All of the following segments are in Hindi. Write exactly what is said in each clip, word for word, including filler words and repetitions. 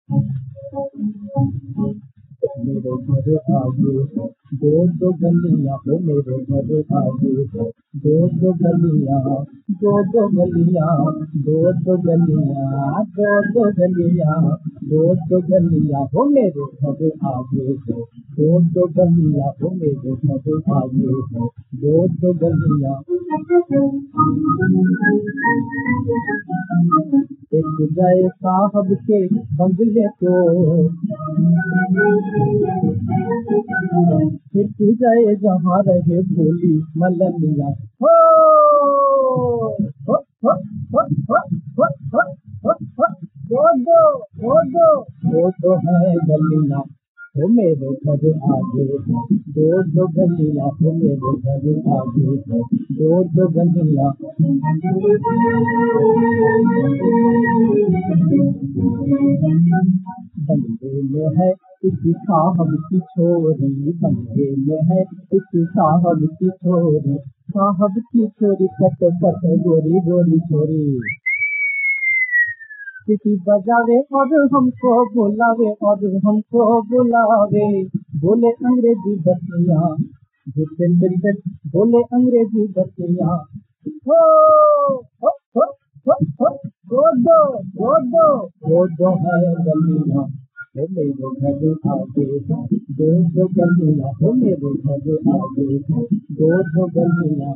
मेरे घर आगे दो दो गलियां हो, मेरे घर आगे दो दो गलियां, दो दो गलियां, दो दो गलियां, दो दो गलियां, दो दो गलियां हो, मेरे घर आगे दो दो गलियां हो, मेरे घर आगे दो दो गलियां। एक गए साहब के बंगले को, एक गए जहाँ रहे भोली मलनिया हो, हो, हो, हो, हो, हो, हो, हो, हो, दो दो दो दो दो दो है गलियां हो, मेरे घर आगे दो दो गलियां हो, मेरे घर आगे दो दो गलियां। बंगले में है किसी साहब की छोरी, बंगले में है किसी साहब की छोरी, साहब की छोरी कट कट गोरी गोरी छोरी। किसी बजावे और हमको बुलावे, और हमको बुलावे, बोले अंग्रेजी बतिया, बोले अंग्रेजी बतिया हो, हो, हो, हो, हो, दो दो दो दो दो दो है गलियां हो, मेरे घर आगे दो दो गलियां हो, मेरे घर आगे दो दो गलियां।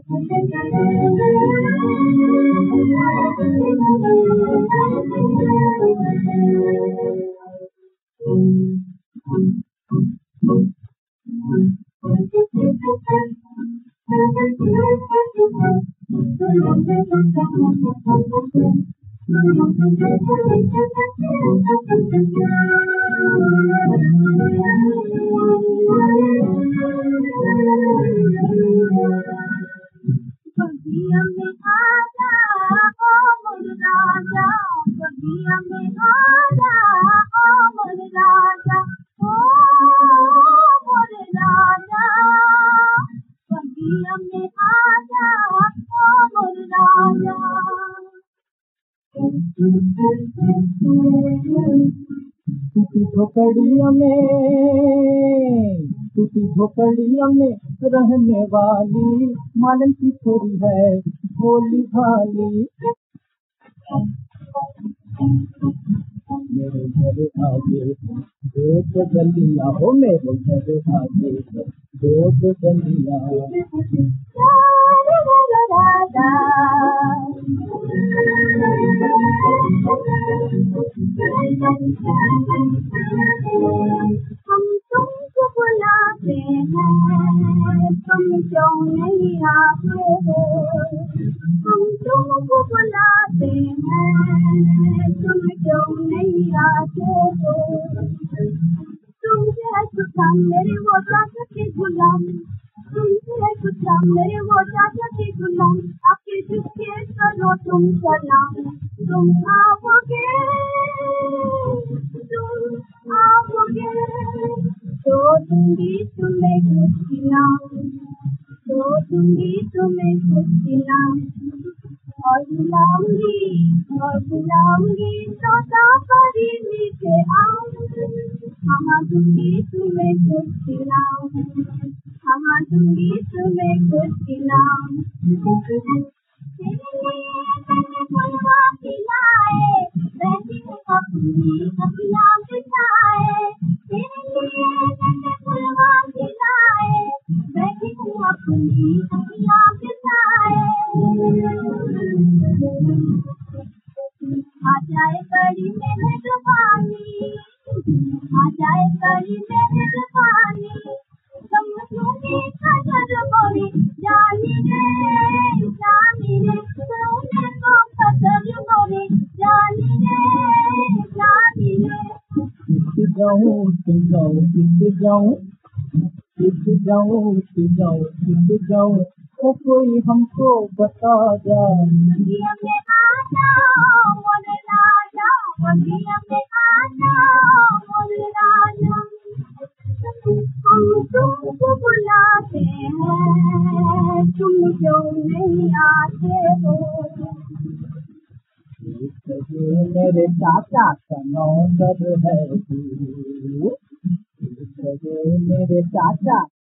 बगिया में आजा ओ मोर राजा, बगिया में आजा ओ मोर राजा, ओ मोर राजा, बगिया में आजा ओ मोर राजा। टूटी झोपड़िया में, टूटी झोपड़िया में रहने वाली मालन की छोरी है भोली भाली। मेरे घर आगे दो दो गलियां हो, मेरे घर आगे दो दो गलियां। हम तुमको बुलाते हैं तुम क्यों नहीं आते हो, हम तुमको बुलाते हैं तुम क्यों नहीं आते हो। तुमसे है गुस्सा मेरे वो चाचा के गुलाम, तुमसे है गुस्सा मेरे वो चाचा के गुलाम, आपके जिसके करो तुम सलाम। तुम आओगे तुम आओगे तो दूंगी तुम्हें कुछ इनाम, तो दूंगी तुम्हें कुछ इनाम, और बुलाऊंगी और बुलाऊंगी तोता परी मीठे आम, हाँ दूंगी तुम्हें कुछ इनाम, हाँ दूंगी तुम्हें कुछ इनाम। फुलवा खिलाए बैठी अपनी अखियाँ बिछाए, तेरे लिए फुलवा खिलाए बैठी अपनी अखियाँ बिछाए। आ जाए बड़ी मेहरबानी, आ जाए बड़ी मेहरबानी, समझूंगी खजर बोली जानी रे जानी रे, सुने को खजर बोली जानी रे जानी रे। किस जाऊं किस जाऊं किस जाऊं किस जाऊं किस जाऊं किस जाऊं, तो कोई हमको बता जा। बगिया में आजा मोर राजा, बगिया में आजा मोर राजा, हम तुमको बुलाते हैं तुम क्यों नहीं आते हो। मेरे चाचा का नौकर है तू, मेरे चाचा